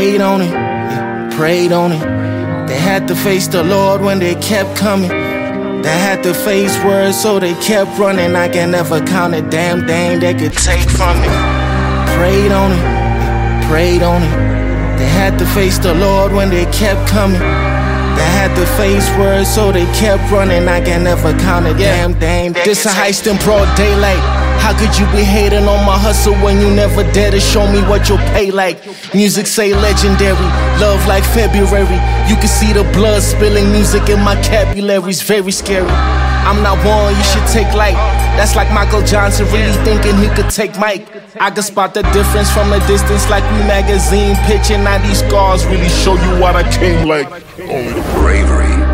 prayed on it, yeah, prayed on it. They had to face the Lord when they kept coming. They had to face words, so they kept running. I can never count a damn thing they could take from me. Prayed on it, yeah, prayed on it. They had to face the Lord when they kept coming. They had to face words, so they kept running. I can never count a damn thing. This a heist in broad daylight. How could you be hating on my hustle when you never dare to show me what you'll pay like? Music say legendary, love like February. You can see the blood spilling, music in my vocabulary's very scary. I'm not one you should take light. That's like Michael Johnson really thinking he could take Mike. I can spot the difference from a distance like we magazine picture. Now these scars really show you what I came like. Only bravery.